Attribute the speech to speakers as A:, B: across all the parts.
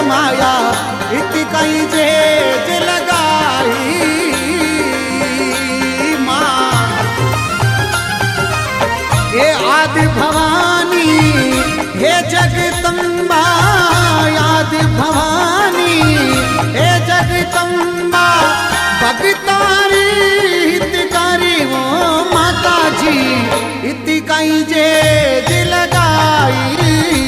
A: माया इति कहीं जेज लगाई माँ। हे आदि भवानी हे जगदम्बा, आदि भवानी हे जगदम्बा, भगतारी हितकारी वो माता जी इति कहीं जेज लगाई।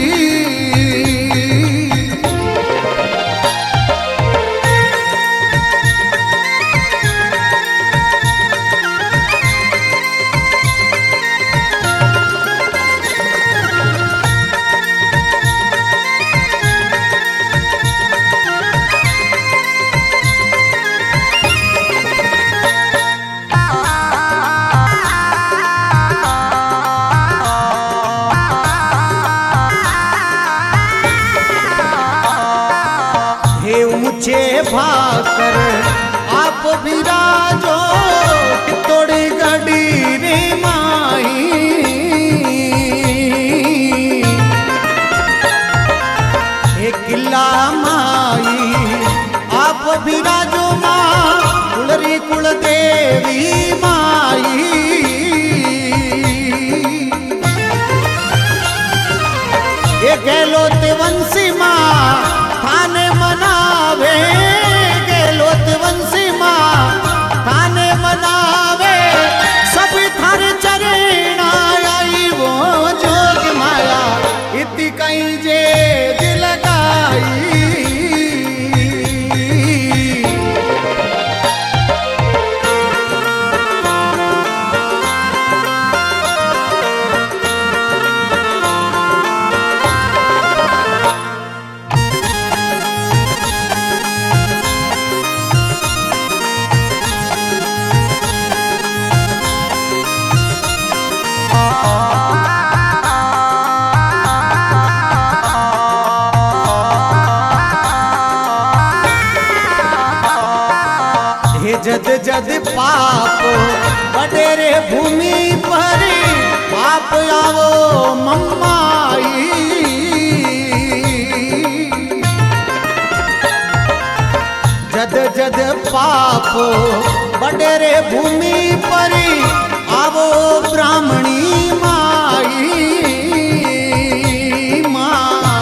A: ऊंचे भाकर आप विराजो तोड़ी गड़ी रे माई। हे किला माई आप विराजो माँ, कुलरी कुल देवी माई। ये गहलोत वंशी माँ थाने मनावे, गहलोत वंशी माँ थाने मनावे, सब थारे चरण आई वो जोग माया इति कहीं जेज लगाई। जद जद पाप बडेरे भूमि पर आप आवो मम्माई। जद जद पाप बडेरे भूमि पर आवो ब्राह्मणी माई। माँ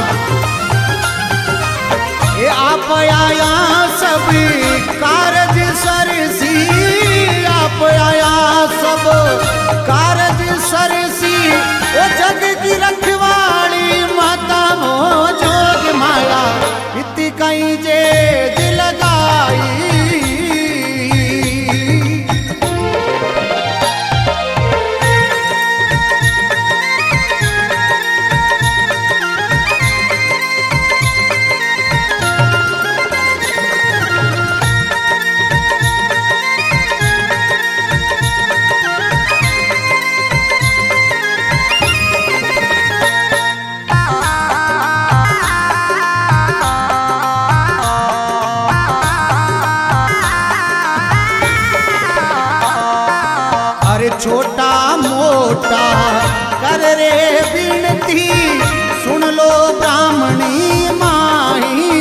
A: ये आप आया सभी कारज सरसी, आप आया सब कारज सरसी, वो जग की रखवाली माता वो जोग माया इति कहीं जेज लगाई। छोटा मोटा कर रे विनती, सुन लो ब्राह्मणी माई।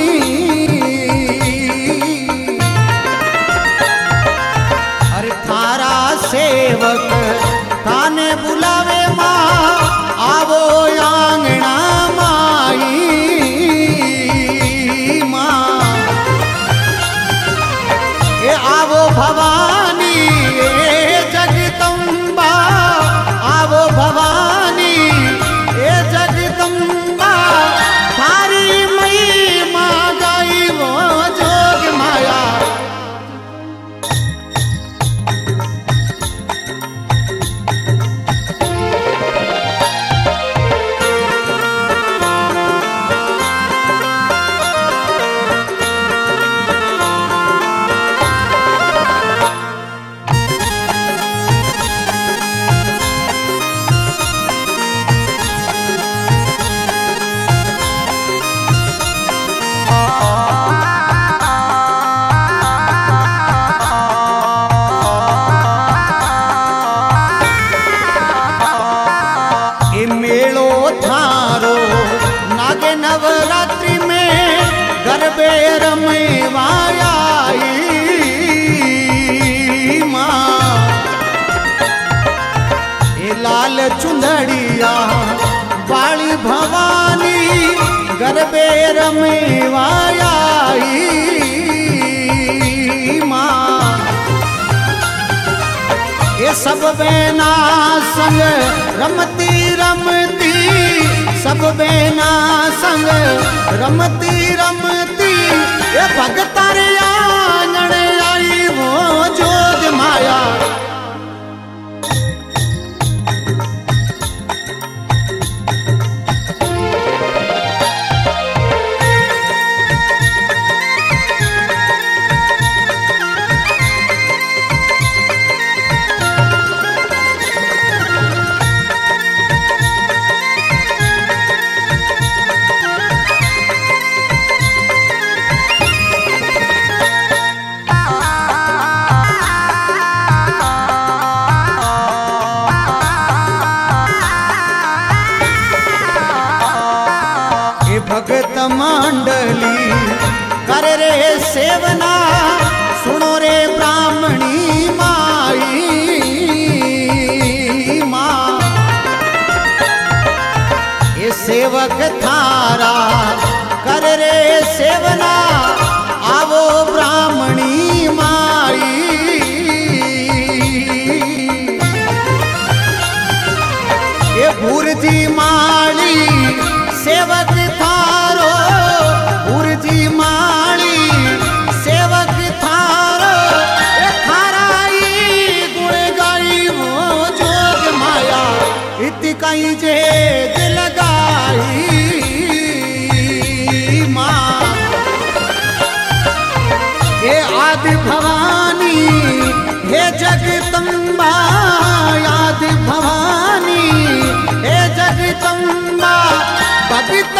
A: अरे थारा सेवक थाने बुलावे माँ, आवो आंगना माई। माँ ये आवो भवानी जगदम्बा, आवो भवानी ये जगदम्बा, थारी मई माँ गाई वो जोग माया। गरबे रमवाई माँ ए लाल चुंदड़िया वाली भवानी गरबे रमवाई माँ ये सब बेना संग रमती रमती सब बेना संग रमती रमती ये भगतारे आंगण आई वो जोग माया भगत मंडली कर रे सेवना सुनो रे ब्राह्मणी माई माँ ये सेवक थारा कर रे सेवना आवो ब्राह्मणी माई ये भूरजी माली सेवक थारो भूरजी माली सेवक थारो ए थाराई गुण गाई वो जोग माया इति कई जे दिल गाई माँ हे आदि भवानी हे जगदम्बा आदि भवानी हे जगदम्बा पवित्र